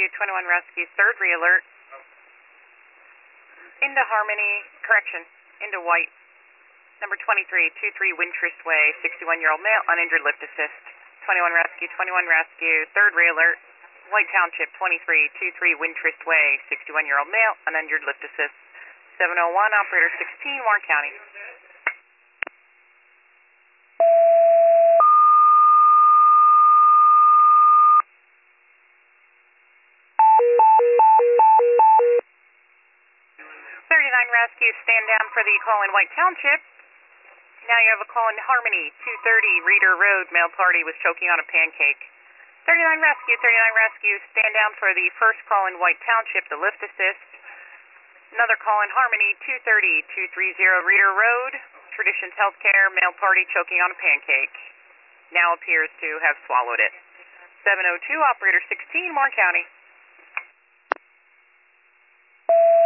Rescue, 21 Rescue, third re-alert. Into Harmony, correction, into White. Number 23, 23 Wintrust Way, 61-year-old male, uninjured lift assist. 21 Rescue, third re-alert. White Township, 23, 23 Wintrust Way, 61-year-old male, uninjured lift assist. 701, operator 16, Warren County. Rescue, stand down for the call in White Township. Now you have a call in Harmony, 230 Reeder Road, male party was choking on a pancake. 39 Rescue, stand down for the first call in White Township, the lift assist. Another call in Harmony, 230 230 Reeder Road, Traditions Healthcare, male party choking on a pancake. Now appears to have swallowed it. 702, operator 16, Warren County.